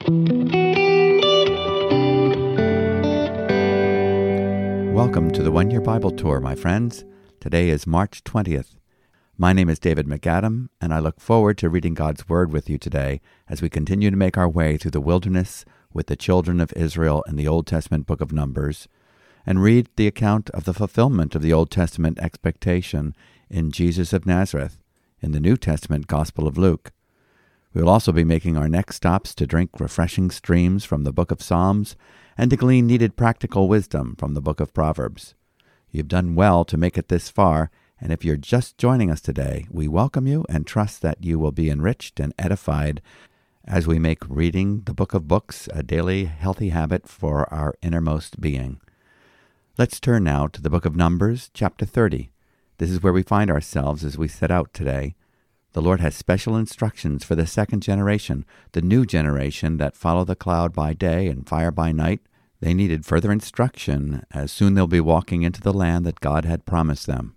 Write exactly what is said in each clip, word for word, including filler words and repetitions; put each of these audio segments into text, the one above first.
Welcome to the One Year Bible Tour, my friends. Today is March twentieth. My name is David McAdam, and I look forward to reading God's Word with you today as we continue to make our way through the wilderness with the children of Israel in the Old Testament book of Numbers, and read the account of the fulfillment of the Old Testament expectation in Jesus of Nazareth in the New Testament Gospel of Luke. We will also be making our next stops to drink refreshing streams from the book of Psalms and to glean needed practical wisdom from the book of Proverbs. You've done well to make it this far, and if you're just joining us today, we welcome you and trust that you will be enriched and edified as we make reading the book of books a daily healthy habit for our innermost being. Let's turn now to the book of Numbers, chapter thirty. This is where we find ourselves as we set out today. The Lord has special instructions for the second generation, the new generation that follow the cloud by day and fire by night. They needed further instruction, as soon they'll be walking into the land that God had promised them.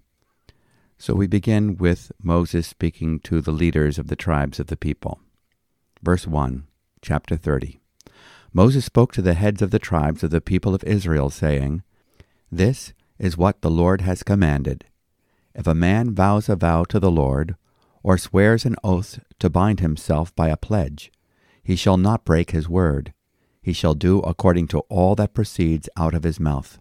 So we begin with Moses speaking to the leaders of the tribes of the people. Verse one, chapter thirty. Moses spoke to the heads of the tribes of the people of Israel, saying, "This is what the Lord has commanded. If a man vows a vow to the Lord, or swears an oath to bind himself by a pledge, he shall not break his word. He shall do according to all that proceeds out of his mouth.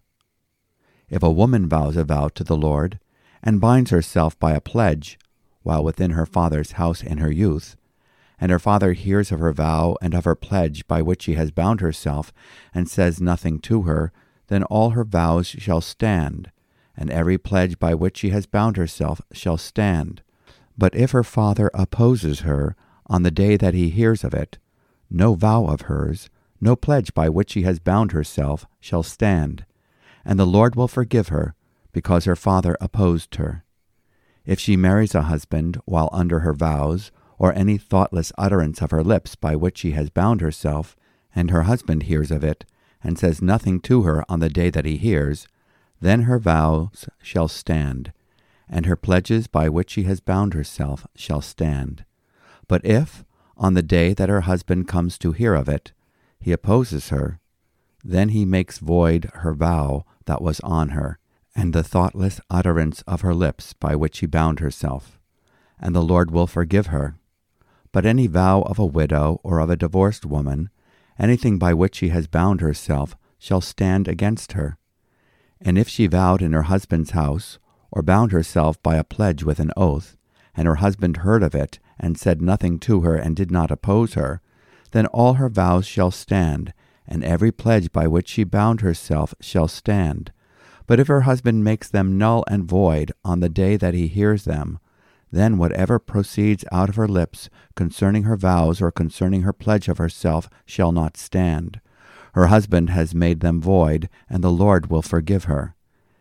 If a woman vows a vow to the Lord, and binds herself by a pledge, while within her father's house in her youth, and her father hears of her vow and of her pledge by which she has bound herself, and says nothing to her, then all her vows shall stand, and every pledge by which she has bound herself shall stand. But if her father opposes her on the day that he hears of it, no vow of hers, no pledge by which she has bound herself shall stand, and the Lord will forgive her, because her father opposed her. If she marries a husband while under her vows, or any thoughtless utterance of her lips by which she has bound herself, and her husband hears of it, and says nothing to her on the day that he hears, then her vows shall stand, and her pledges by which she has bound herself shall stand. But if, on the day that her husband comes to hear of it, he opposes her, then he makes void her vow that was on her, and the thoughtless utterance of her lips by which she bound herself, and the Lord will forgive her. But any vow of a widow or of a divorced woman, anything by which she has bound herself, shall stand against her. And if she vowed in her husband's house, or bound herself by a pledge with an oath, and her husband heard of it, and said nothing to her, and did not oppose her, then all her vows shall stand, and every pledge by which she bound herself shall stand. But if her husband makes them null and void on the day that he hears them, then whatever proceeds out of her lips concerning her vows or concerning her pledge of herself shall not stand. Her husband has made them void, and the Lord will forgive her.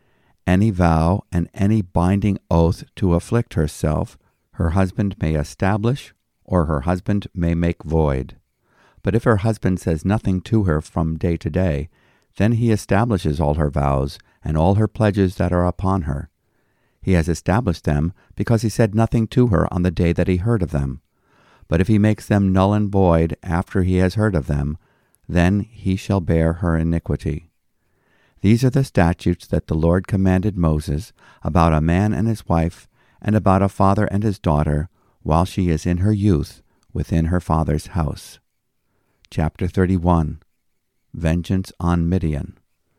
Any vow and any binding oath to afflict herself, her husband may establish, or her husband may make void. But if her husband says nothing to her from day to day, then he establishes all her vows and all her pledges that are upon her. He has established them because he said nothing to her on the day that he heard of them. But if he makes them null and void after he has heard of them, then he shall bear her iniquity. These are the statutes that the Lord commanded Moses about a man and his wife, and about a father and his daughter, while she is in her youth within her father's house. Chapter thirty-one. Vengeance on Midian.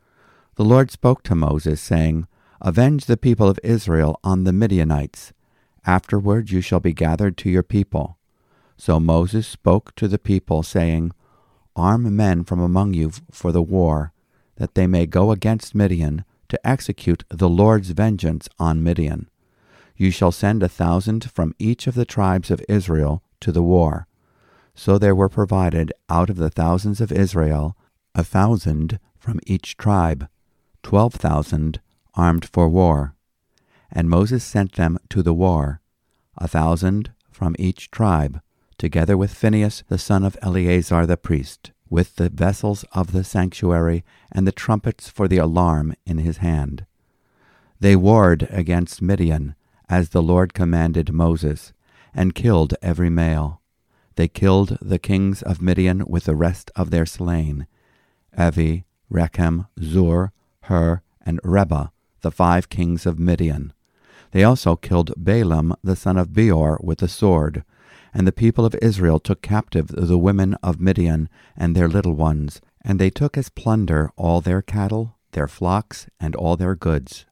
The Lord spoke to Moses, saying, "Avenge the people of Israel on the Midianites. Afterward you shall be gathered to your people." So Moses spoke to the people, saying, "Arm men from among you for the war, that they may go against Midian to execute the Lord's vengeance on Midian. You shall send a thousand from each of the tribes of Israel to the war." So there were provided out of the thousands of Israel a thousand from each tribe, twelve thousand armed for war. And Moses sent them to the war, a thousand from each tribe, together with Phinehas the son of Eleazar the priest, with the vessels of the sanctuary and the trumpets for the alarm in his hand. They warred against Midian, as the Lord commanded Moses, and killed every male. they killed the kings of Midian with the rest of their slain, Evi, Rechem, Zur, Hur, and Reba, the five kings of Midian. They also killed Balaam the son of Beor with the sword, and the people of Israel took captive the women of Midian and their little ones, and they took as plunder all their cattle, their flocks, and all their goods.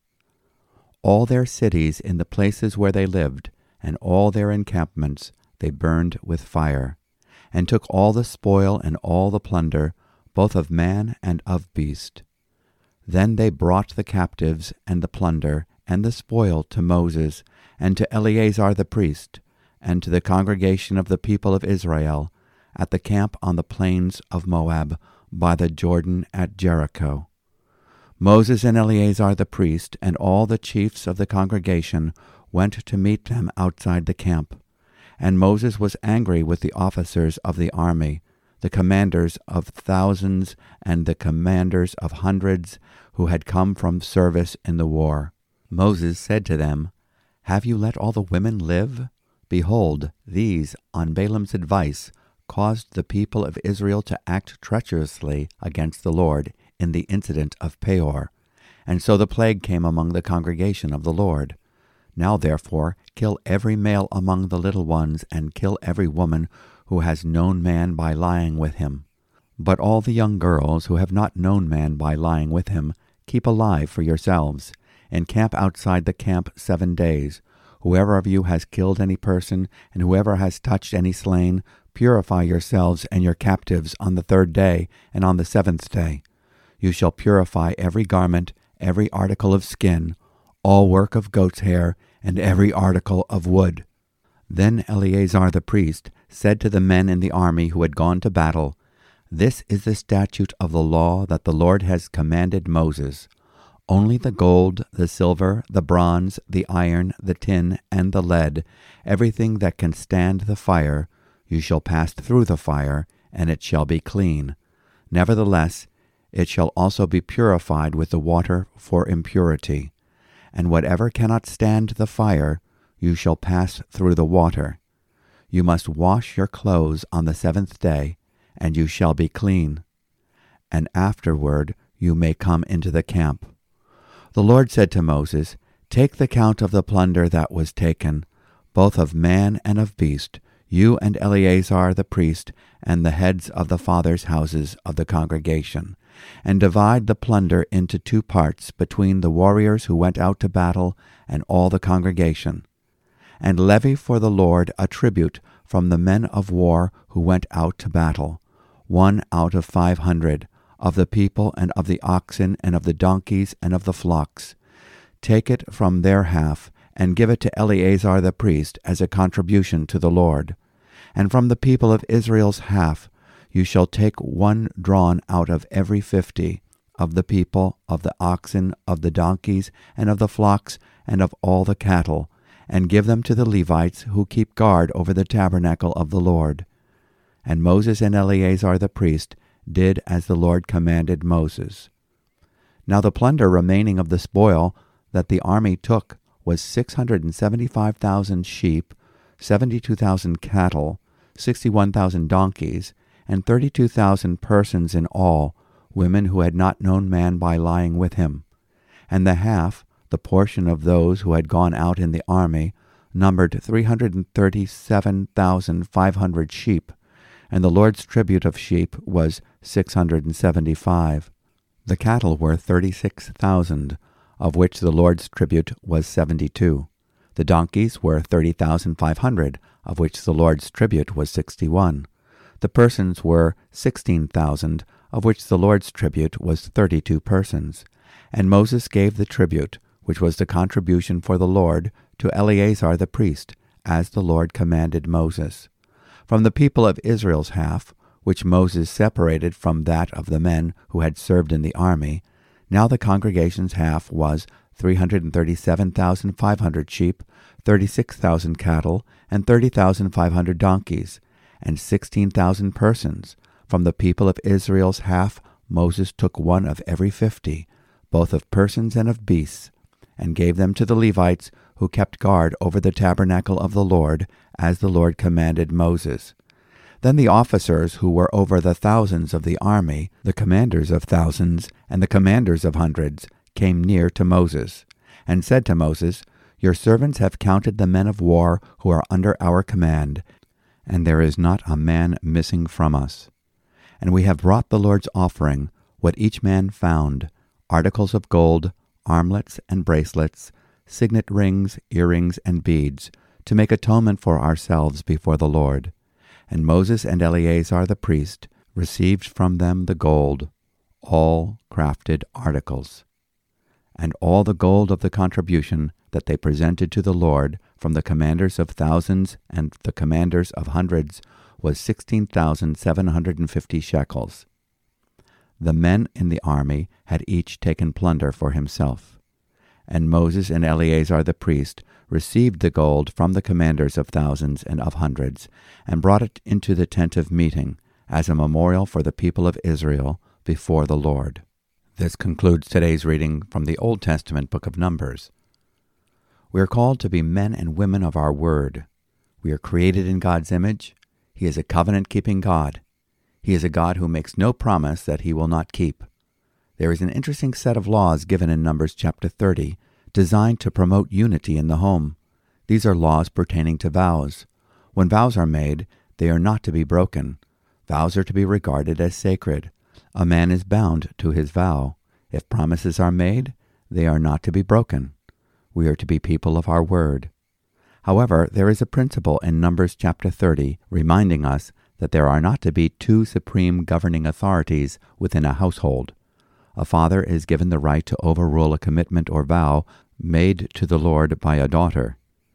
All their cities in the places where they lived, and all their encampments, they burned with fire, and took all the spoil and all the plunder, both of man and of beast. Then they brought the captives and the plunder and the spoil to Moses, and to Eleazar the priest, and to the congregation of the people of Israel, at the camp on the plains of Moab, by the Jordan at Jericho. Moses and Eleazar the priest, and all the chiefs of the congregation, went to meet them outside the camp. And Moses was angry with the officers of the army, the commanders of thousands and the commanders of hundreds, who had come from service in the war. Moses said to them, Have you let all the women live? Behold, these, on Balaam's advice, caused the people of Israel to act treacherously against the Lord in the incident of Peor. And so the plague came among the congregation of the Lord. Now therefore kill every male among the little ones, and kill every woman who has known man by lying with him. But all the young girls who have not known man by lying with him, keep alive for yourselves, and camp outside the camp seven days. Whoever of you has killed any person, and whoever has touched any slain, purify yourselves and your captives on the third day and on the seventh day. You shall purify every garment, every article of skin, all work of goat's hair, and every article of wood. Then Eleazar the priest said to the men in the army who had gone to battle, This is the statute of the law that the Lord has commanded Moses. Only the gold, the silver, the bronze, the iron, the tin, and the lead, everything that can stand the fire, you shall pass through the fire, and it shall be clean. Nevertheless, it shall also be purified with the water for impurity. And whatever cannot stand the fire, you shall pass through the water. You must wash your clothes on the seventh day, and you shall be clean. And afterward you may come into the camp. The Lord said to Moses, Take the count of the plunder that was taken, both of man and of beast, you and Eleazar the priest, and the heads of the fathers' houses of the congregation, and divide the plunder into two parts between the warriors who went out to battle and all the congregation. And levy for the Lord a tribute from the men of war who went out to battle, one out of five hundred, of the people and of the oxen and of the donkeys and of the flocks. Take it from their half, and give it to Eleazar the priest as a contribution to the Lord. And from the people of Israel's half you shall take one drawn out of every fifty, of the people, of the oxen, of the donkeys, and of the flocks, and of all the cattle, and give them to the Levites who keep guard over the tabernacle of the Lord. And Moses and Eleazar the priest did as the Lord commanded Moses. Now the plunder remaining of the spoil that the army took was six hundred and seventy-five thousand sheep, seventy-two thousand cattle, sixty-one thousand donkeys, and thirty-two thousand persons in all, women who had not known man by lying with him. And the half, the portion of those who had gone out in the army, numbered three hundred and thirty-seven thousand five hundred sheep, and the Lord's tribute of sheep was six hundred and seventy-five. The cattle were thirty-six thousand, of which the Lord's tribute was seventy-two. The donkeys were thirty thousand five hundred, of which the Lord's tribute was sixty-one. The persons were sixteen thousand, of which the Lord's tribute was thirty-two persons. And Moses gave the tribute, which was the contribution for the Lord, to Eleazar the priest, as the Lord commanded Moses. From the people of Israel's half, which Moses separated from that of the men who had served in the army, now the congregation's half was three hundred and thirty-seven thousand five hundred sheep, thirty-six thousand cattle, and thirty thousand five hundred donkeys, and sixteen thousand persons. From the people of Israel's half Moses took one of every fifty, both of persons and of beasts, and gave them to the Levites who kept guard over the tabernacle of the Lord, as the Lord commanded Moses. Then the officers who were over the thousands of the army, the commanders of thousands, and the commanders of hundreds, came near to Moses, and said to Moses, Your servants have counted the men of war who are under our command, and there is not a man missing from us. And we have brought the Lord's offering, what each man found, articles of gold, armlets and bracelets, signet rings, earrings, and beads, to make atonement for ourselves before the Lord. And Moses and Eleazar the priest received from them the gold, all crafted articles. And all the gold of the contribution that they presented to the Lord from the commanders of thousands and the commanders of hundreds was sixteen thousand seven hundred and fifty shekels. The men in the army had each taken plunder for himself. And Moses and Eleazar the priest received the gold from the commanders of thousands and of hundreds, and brought it into the tent of meeting, as a memorial for the people of Israel before the Lord. This concludes today's reading from the Old Testament book of Numbers. We are called to be men and women of our word. We are created in God's image. He is a covenant-keeping God. He is a God who makes no promise that he will not keep. There is an interesting set of laws given in Numbers chapter thirty, designed to promote unity in the home. These are laws pertaining to vows. When vows are made, they are not to be broken. Vows are to be regarded as sacred. A man is bound to his vow. If promises are made, they are not to be broken. We are to be people of our word. However, there is a principle in Numbers chapter thirty reminding us that there are not to be two supreme governing authorities within a household. A father is given the right to overrule a commitment or vow made to the Lord by a daughter,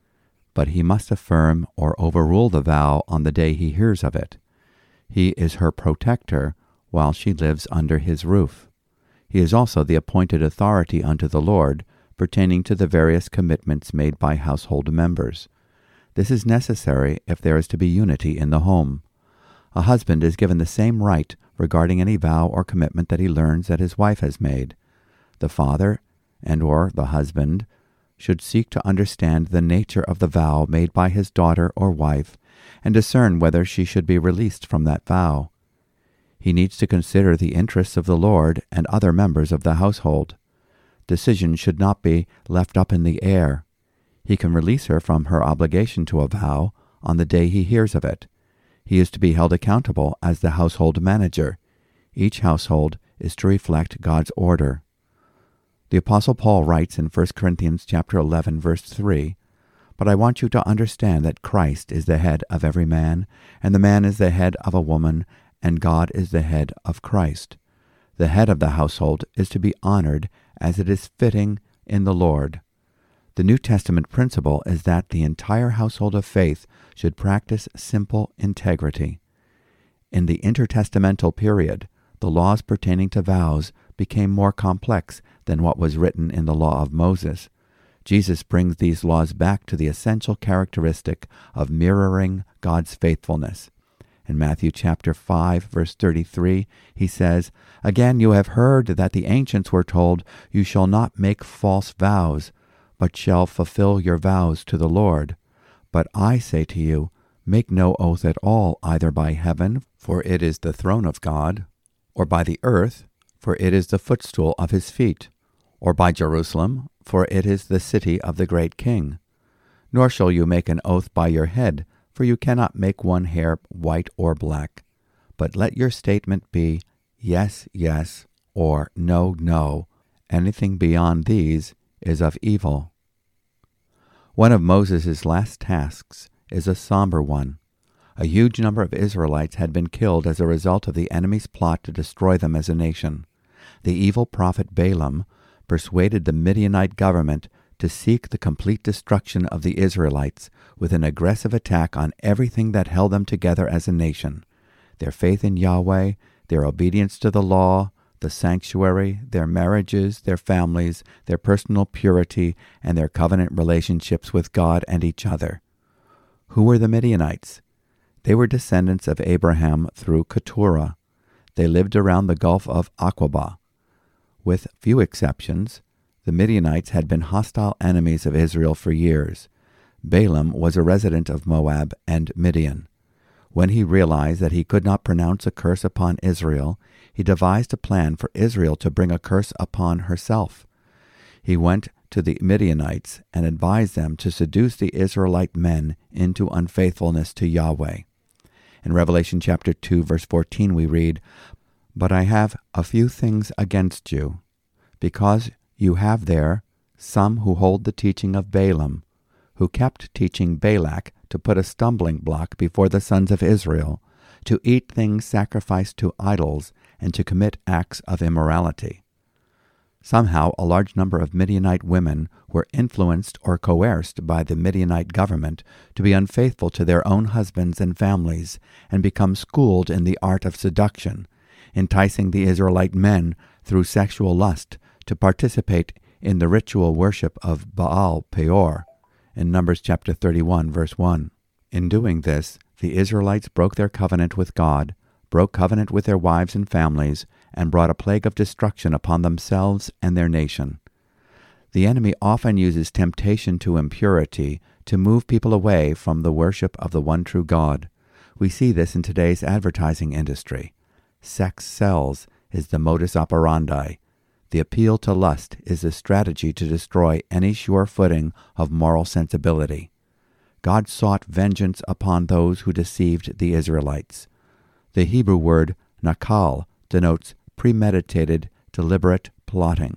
but he must affirm or overrule the vow on the day he hears of it. He is her protector while she lives under his roof. He is also the appointed authority unto the Lord, pertaining to the various commitments made by household members. This is necessary if there is to be unity in the home. A husband is given the same right regarding any vow or commitment that he learns that his wife has made. The father and or the husband should seek to understand the nature of the vow made by his daughter or wife and discern whether she should be released from that vow. He needs to consider the interests of the Lord and other members of the household. Decision should not be left up in the air. He can release her from her obligation to a vow on the day he hears of it. He is to be held accountable as the household manager. Each household is to reflect God's order. The Apostle Paul writes in First Corinthians chapter eleven, verse three, But I want you to understand that Christ is the head of every man, and the man is the head of a woman, and God is the head of Christ. The head of the household is to be honored as it is fitting in the Lord. The New Testament principle is that the entire household of faith should practice simple integrity. In the intertestamental period, the laws pertaining to vows became more complex than what was written in the law of Moses. Jesus brings these laws back to the essential characteristic of mirroring God's faithfulness. In Matthew chapter five, verse thirty-three, he says, Again you have heard that the ancients were told, You shall not make false vows, but shall fulfill your vows to the Lord. But I say to you, make no oath at all, either by heaven, for it is the throne of God, or by the earth, for it is the footstool of his feet, or by Jerusalem, for it is the city of the great King. Nor shall you make an oath by your head, for you cannot make one hair white or black. But let your statement be, yes, yes, or no, no. Anything beyond these is of evil. One of Moses' last tasks is a somber one. A huge number of Israelites had been killed as a result of the enemy's plot to destroy them as a nation. The evil prophet Balaam persuaded the Midianite government to seek the complete destruction of the Israelites with an aggressive attack on everything that held them together as a nation: their faith in Yahweh, their obedience to the law, the sanctuary, their marriages, their families, their personal purity, and their covenant relationships with God and each other. Who were the Midianites? They were descendants of Abraham through Keturah. They lived around the Gulf of Aqaba. With few exceptions, the Midianites had been hostile enemies of Israel for years. Balaam was a resident of Moab and Midian. When he realized that he could not pronounce a curse upon Israel, he devised a plan for Israel to bring a curse upon herself. He went to the Midianites and advised them to seduce the Israelite men into unfaithfulness to Yahweh. In Revelation chapter two, verse fourteen, we read, "But I have a few things against you, because you have there some who hold the teaching of Balaam, who kept teaching Balak to put a stumbling block before the sons of Israel, to eat things sacrificed to idols, and to commit acts of immorality." Somehow, a large number of Midianite women were influenced or coerced by the Midianite government to be unfaithful to their own husbands and families and become schooled in the art of seduction, enticing the Israelite men through sexual lust to participate in the ritual worship of Baal Peor in Numbers chapter thirty-one, verse one. In doing this, the Israelites broke their covenant with God, broke covenant with their wives and families, and brought a plague of destruction upon themselves and their nation. The enemy often uses temptation to impurity to move people away from the worship of the one true God. We see this in today's advertising industry. Sex sells is the modus operandi. The appeal to lust is a strategy to destroy any sure footing of moral sensibility. God sought vengeance upon those who deceived the Israelites. The Hebrew word nakal denotes premeditated, deliberate plotting.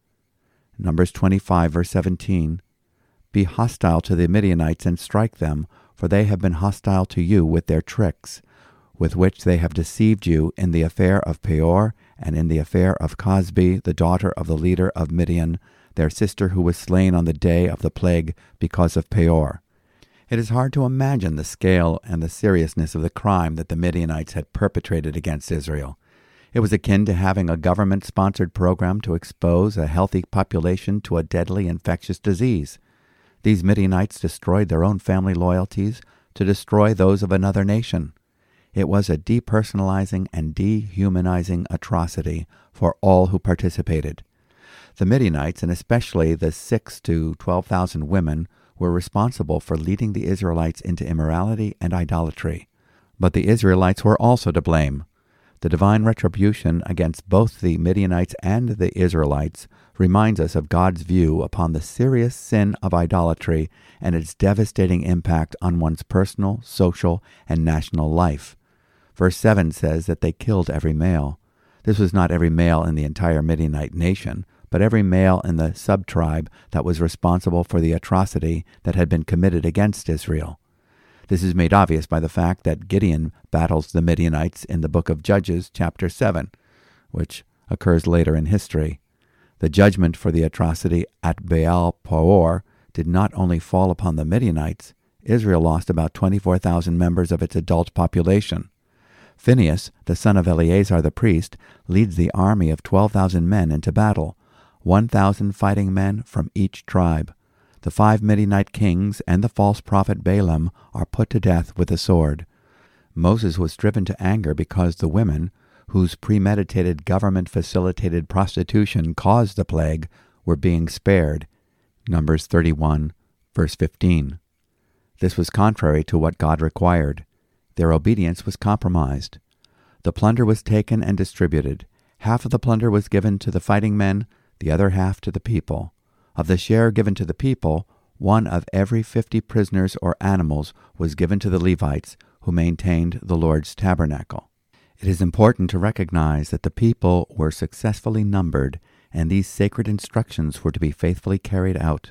Numbers twenty-five, verse seventeen, "Be hostile to the Midianites and strike them, for they have been hostile to you with their tricks, with which they have deceived you in the affair of Peor and in the affair of Cosbi, the daughter of the leader of Midian, their sister who was slain on the day of the plague because of Peor." It is hard to imagine the scale and the seriousness of the crime that the Midianites had perpetrated against Israel. It was akin to having a government-sponsored program to expose a healthy population to a deadly infectious disease. These Midianites destroyed their own family loyalties to destroy those of another nation. It was a depersonalizing and dehumanizing atrocity for all who participated. The Midianites, and especially the six to twelve thousand women, were responsible for leading the Israelites into immorality and idolatry. But the Israelites were also to blame. The divine retribution against both the Midianites and the Israelites reminds us of God's view upon the serious sin of idolatry and its devastating impact on one's personal, social, and national life. Verse seven says that they killed every male. This was not every male in the entire Midianite nation, but every male in the sub-tribe that was responsible for the atrocity that had been committed against Israel. This is made obvious by the fact that Gideon battles the Midianites in the book of Judges, chapter seven, which occurs later in history. The judgment for the atrocity at Baal Peor did not only fall upon the Midianites. Israel lost about twenty-four thousand members of its adult population. Phinehas, the son of Eleazar the priest, leads the army of twelve thousand men into battle, one thousand fighting men from each tribe. The five Midianite kings and the false prophet Balaam are put to death with a sword. Moses was driven to anger because the women, whose premeditated government-facilitated prostitution caused the plague, were being spared. Numbers thirty-one, verse fifteen. This was contrary to what God required. Their obedience was compromised. The plunder was taken and distributed. Half of the plunder was given to the fighting men, the other half to the people. Of the share given to the people, one of every fifty prisoners or animals was given to the Levites, who maintained the Lord's tabernacle. It is important to recognize that the people were successfully numbered, and these sacred instructions were to be faithfully carried out.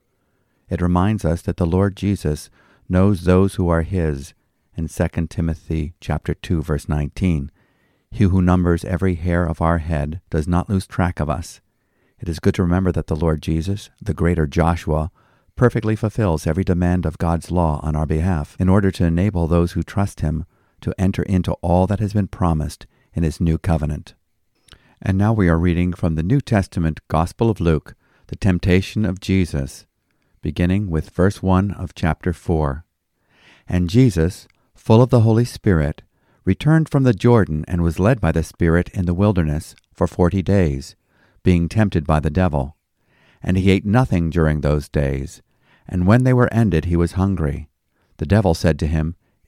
It reminds us that the Lord Jesus knows those who are His, in Second Timothy chapter two, verse nineteen. He who numbers every hair of our head does not lose track of us. It is good to remember that the Lord Jesus, the greater Joshua, perfectly fulfills every demand of God's law on our behalf in order to enable those who trust Him to enter into all that has been promised in His new covenant. And now we are reading from the New Testament Gospel of Luke, the temptation of Jesus, beginning with verse one of chapter four. And Jesus, full of the Holy Spirit, returned from the Jordan and was led by the Spirit in the wilderness for forty days, being tempted by the devil. And he ate nothing during those days, and when they were ended he was hungry. The devil said to him,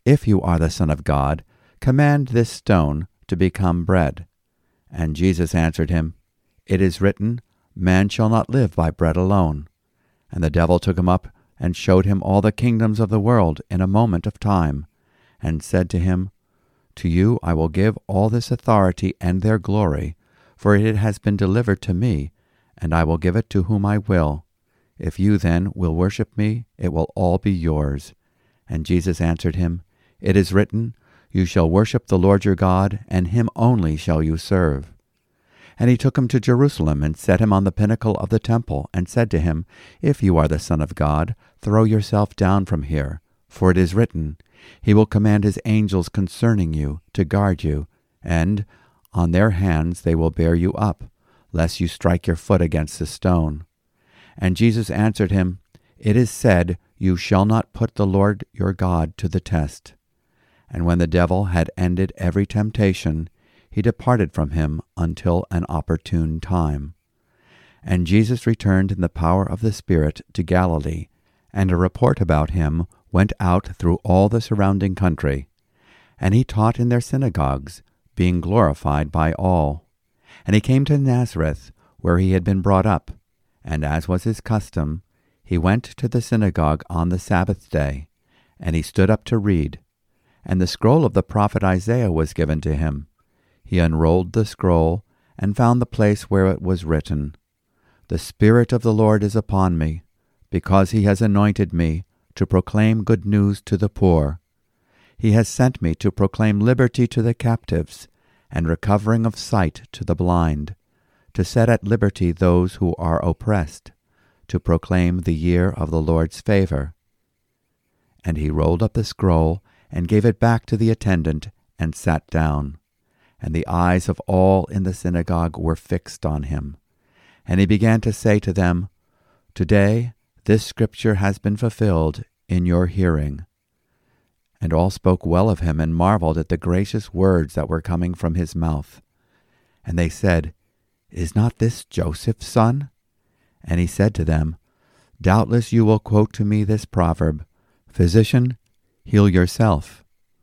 "If you are the Son of God, command this stone to become bread." And Jesus answered him, "It is written, Man shall not live by bread alone." And the devil took him up and showed him all the kingdoms of the world in a moment of time, and said to him, "To you I will give all this authority and their glory, for it has been delivered to me, and I will give it to whom I will. If you then will worship me, it will all be yours." And Jesus answered him, "It is written, You shall worship the Lord your God, and him only shall you serve." And he took him to Jerusalem, and set him on the pinnacle of the temple, and said to him, "If you are the Son of God, throw yourself down from here, for it is written, He will command his angels concerning you to guard you, and on their hands they will bear you up, lest you strike your foot against a stone." And Jesus answered him, "It is said, You shall not put the Lord your God to the test." And when the devil had ended every temptation, he departed from him until an opportune time. And Jesus returned in the power of the Spirit to Galilee, and a report about him went out through all the surrounding country. And he taught in their synagogues, being glorified by all. And he came to Nazareth, where he had been brought up. And as was his custom, he went to the synagogue on the Sabbath day, and he stood up to read. And the scroll of the prophet Isaiah was given to him. He unrolled the scroll, and found the place where it was written, "The Spirit of the Lord is upon me, because he has anointed me to proclaim good news to the poor. He has sent me to proclaim liberty to the captives, and recovering of sight to the blind, to set at liberty those who are oppressed, to proclaim the year of the Lord's favor." And he rolled up the scroll, and gave it back to the attendant, and sat down. And the eyes of all in the synagogue were fixed on him. And he began to say to them, "Today this scripture has been fulfilled in your hearing." And all spoke well of him, and marveled at the gracious words that were coming from his mouth. And they said, "Is not this Joseph's son?" And he said to them, "Doubtless you will quote to me this proverb, 'Physician, heal yourself.'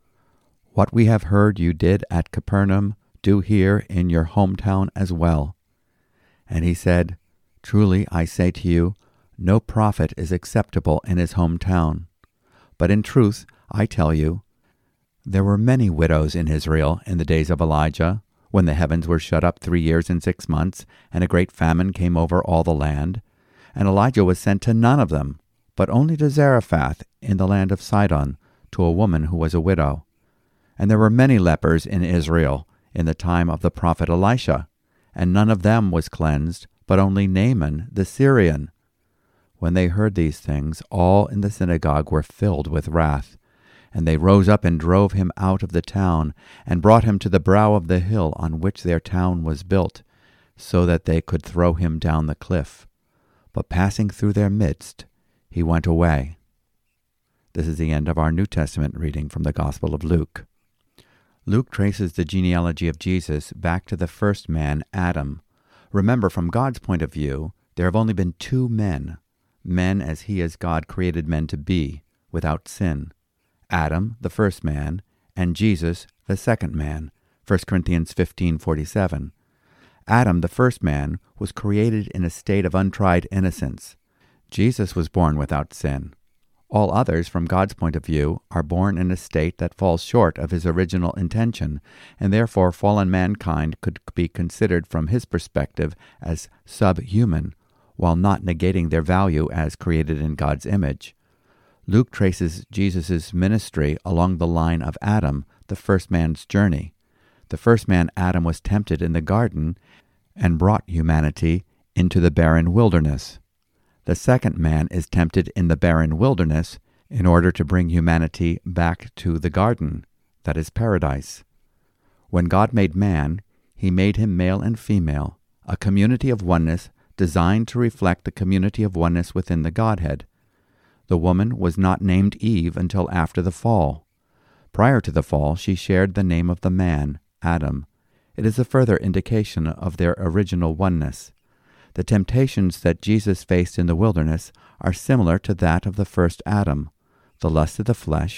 What we have heard you did at Capernaum, do here in your hometown as well." And he said, "Truly I say to you, no prophet is acceptable in his hometown. But in truth, I tell you, there were many widows in Israel in the days of Elijah, when the heavens were shut up three years and six months, and a great famine came over all the land. And Elijah was sent to none of them, but only to Zarephath in the land of Sidon, to a woman who was a widow. And there were many lepers in Israel in the time of the prophet Elisha, and none of them was cleansed, but only Naaman the Syrian. When they heard these things, all in the synagogue were filled with wrath. And they rose up and drove him out of the town, and brought him to the brow of the hill on which their town was built, so that they could throw him down the cliff. But passing through their midst, he went away. This is the end of our New Testament reading from the Gospel of Luke. Luke traces the genealogy of Jesus back to the first man, Adam. Remember, from God's point of view, there have only been two men, men as he as God created men to be, without sin. Adam, the first man, and Jesus, the second man, First Corinthians fifteen forty-seven. Adam, the first man, was created in a state of untried innocence. Jesus was born without sin. All others, from God's point of view, are born in a state that falls short of his original intention, and therefore fallen mankind could be considered from his perspective as subhuman, while not negating their value as created in God's image. Luke traces Jesus' ministry along the line of Adam, the first man's journey. The first man, Adam, was tempted in the garden and brought humanity into the barren wilderness. The second man is tempted in the barren wilderness in order to bring humanity back to the garden, that is paradise. When God made man, he made him male and female, a community of oneness designed to reflect the community of oneness within the Godhead. The woman was not named Eve until after the fall. Prior to the fall, she shared the name of the man, Adam. It is a further indication of their original oneness. The temptations that Jesus faced in the wilderness are similar to that of the first Adam: the lust of the flesh,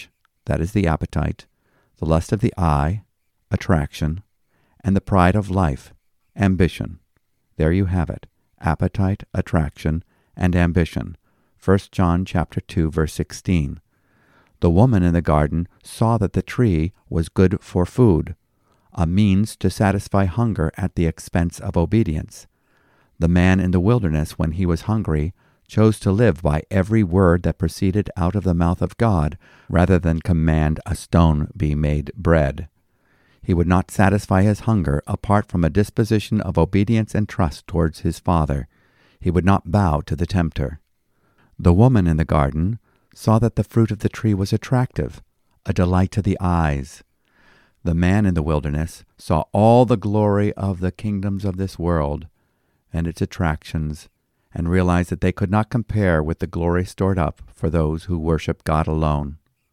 that is the appetite, the lust of the eye, attraction, and the pride of life, ambition. There you have it, appetite, attraction, and ambition. First John chapter two, verse sixteen. The woman in the garden saw that the tree was good for food, a means to satisfy hunger at the expense of obedience. The man in the wilderness, when he was hungry, chose to live by every word that proceeded out of the mouth of God, rather than command a stone be made bread. He would not satisfy his hunger apart from a disposition of obedience and trust towards his Father. He would not bow to the tempter. The woman in the garden saw that the fruit of the tree was attractive, a delight to the eyes. The man in the wilderness saw all the glory of the kingdoms of this world and its attractions, and realized that they could not compare with the glory stored up for those who worship God alone.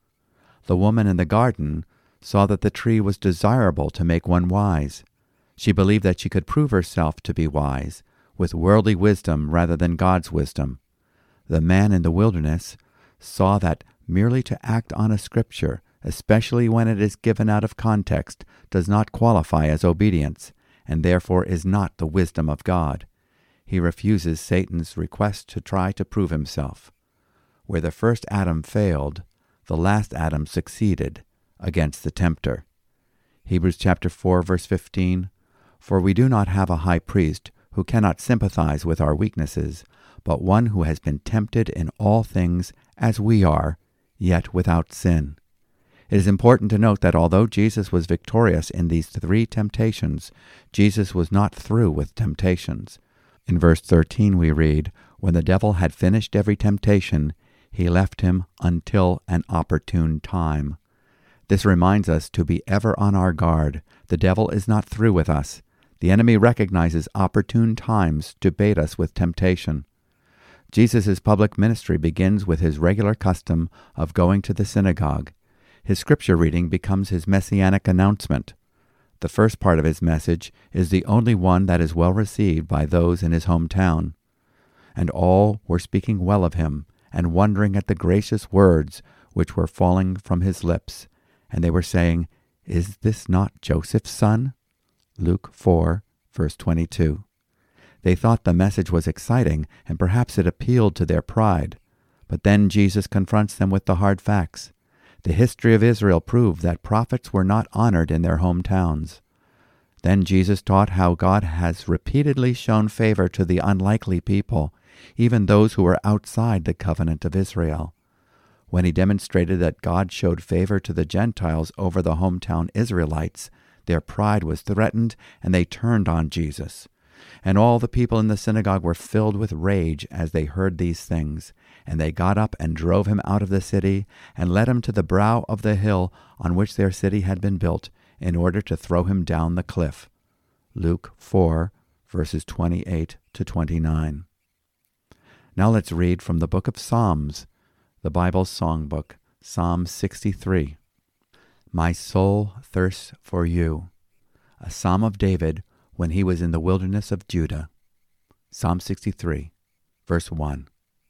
The woman in the garden saw that the tree was desirable to make one wise. She believed that she could prove herself to be wise, with worldly wisdom rather than God's wisdom. The man in the wilderness saw that merely to act on a scripture, especially when it is given out of context, does not qualify as obedience, and therefore is not the wisdom of God. He refuses Satan's request to try to prove himself. Where the first Adam failed, the last Adam succeeded against the tempter. Hebrews chapter four, verse fifteen, For we do not have a high priest who cannot sympathize with our weaknesses, but one who has been tempted in all things as we are, yet without sin. It is important to note that although Jesus was victorious in these three temptations, Jesus was not through with temptations. In verse thirteen we read, When the devil had finished every temptation, he left him until an opportune time. This reminds us to be ever on our guard. The devil is not through with us. The enemy recognizes opportune times to bait us with temptation. Jesus' public ministry begins with his regular custom of going to the synagogue. His scripture reading becomes his messianic announcement. The first part of his message is the only one that is well received by those in his hometown. And all were speaking well of him, and wondering at the gracious words which were falling from his lips. And they were saying, Is this not Joseph's son? Luke four, verse twenty-two. They thought the message was exciting, and perhaps it appealed to their pride. But then Jesus confronts them with the hard facts. The history of Israel proved that prophets were not honored in their hometowns. Then Jesus taught how God has repeatedly shown favor to the unlikely people, even those who were outside the covenant of Israel. When he demonstrated that God showed favor to the Gentiles over the hometown Israelites, their pride was threatened, and they turned on Jesus. And all the people in the synagogue were filled with rage as they heard these things. And they got up and drove him out of the city, and led him to the brow of the hill on which their city had been built, in order to throw him down the cliff. Luke four, verses twenty-eight to twenty-nine. Now let's read from the book of Psalms, the Bible's songbook, Psalm sixty-three. My soul thirsts for you. A psalm of David when he was in the wilderness of Judah. Psalm sixty-three, verse one.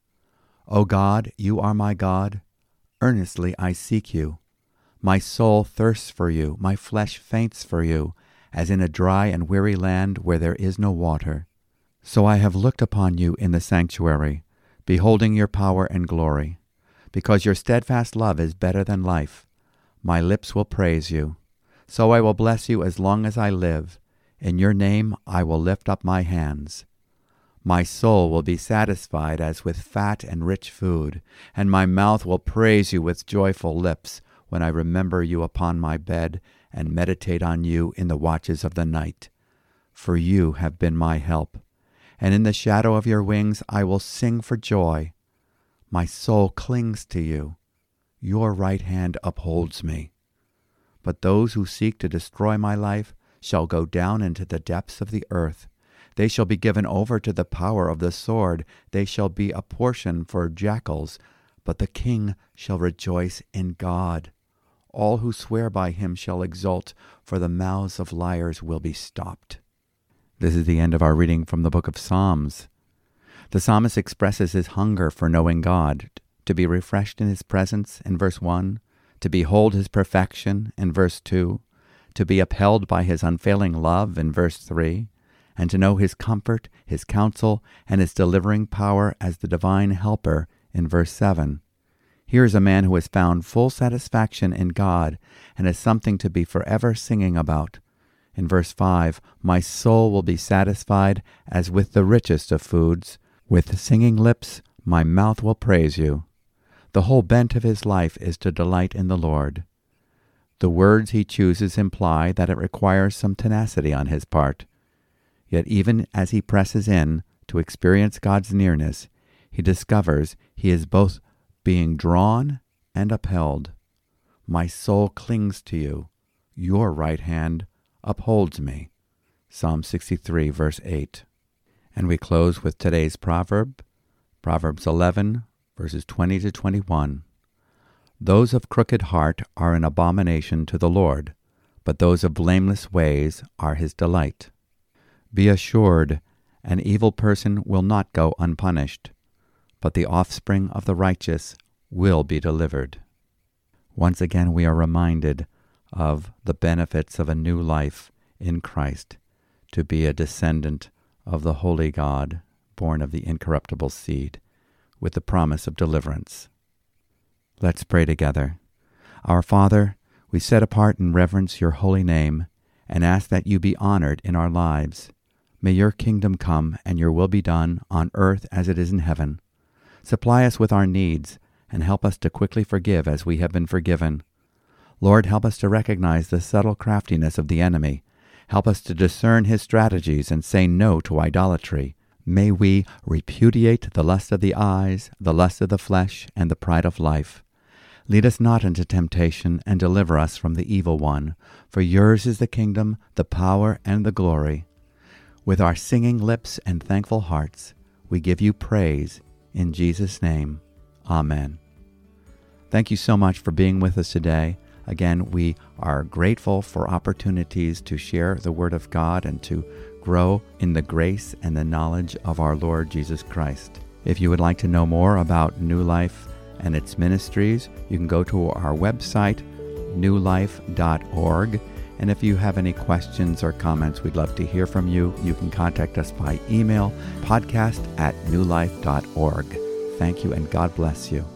O God, you are my God. Earnestly I seek you. My soul thirsts for you, my flesh faints for you, as in a dry and weary land where there is no water. So I have looked upon you in the sanctuary, beholding your power and glory. Because your steadfast love is better than life, my lips will praise you. So I will bless you as long as I live. In your name I will lift up my hands. My soul will be satisfied as with fat and rich food, and my mouth will praise you with joyful lips when I remember you upon my bed and meditate on you in the watches of the night. For you have been my help, and in the shadow of your wings I will sing for joy. My soul clings to you. Your right hand upholds me. But those who seek to destroy my life shall go down into the depths of the earth. They shall be given over to the power of the sword. They shall be a portion for jackals, but the king shall rejoice in God. All who swear by him shall exult, for the mouths of liars will be stopped. This is the end of our reading from the book of Psalms. The psalmist expresses his hunger for knowing God, to be refreshed in his presence in verse one, to behold his perfection in verse two, to be upheld by his unfailing love in verse three, and to know his comfort, his counsel, and his delivering power as the divine helper in verse seven. Here is a man who has found full satisfaction in God and has something to be forever singing about. In verse five, my soul will be satisfied as with the richest of foods. With singing lips, my mouth will praise you. The whole bent of his life is to delight in the Lord. The words he chooses imply that it requires some tenacity on his part. Yet even as he presses in to experience God's nearness, he discovers he is both being drawn and upheld. My soul clings to you. Your right hand upholds me. Psalm sixty-three, verse eight. And we close with today's proverb, Proverbs eleven, verses twenty to twenty-one. Those of crooked heart are an abomination to the Lord, but those of blameless ways are his delight. Be assured, an evil person will not go unpunished, but the offspring of the righteous will be delivered. Once again, we are reminded of the benefits of a new life in Christ, to be a descendant of the holy God, born of the incorruptible seed, with the promise of deliverance. Let's pray together. Our Father, we set apart and reverence your holy name and ask that you be honored in our lives. May your kingdom come and your will be done on earth as it is in heaven. Supply us with our needs and help us to quickly forgive as we have been forgiven. Lord, help us to recognize the subtle craftiness of the enemy. Help us to discern his strategies and say no to idolatry. May we repudiate the lust of the eyes, the lust of the flesh, and the pride of life. Lead us not into temptation, and deliver us from the evil one. For yours is the kingdom, the power, and the glory. With our singing lips and thankful hearts, we give you praise. In Jesus' name, amen. Thank you so much for being with us today. Again, we are grateful for opportunities to share the Word of God and to grow in the grace and the knowledge of our Lord Jesus Christ. If you would like to know more about New Life and its ministries, you can go to our website, new life dot org. And if you have any questions or comments, we'd love to hear from you. You can contact us by email, podcast at new life dot org. Thank you, and God bless you.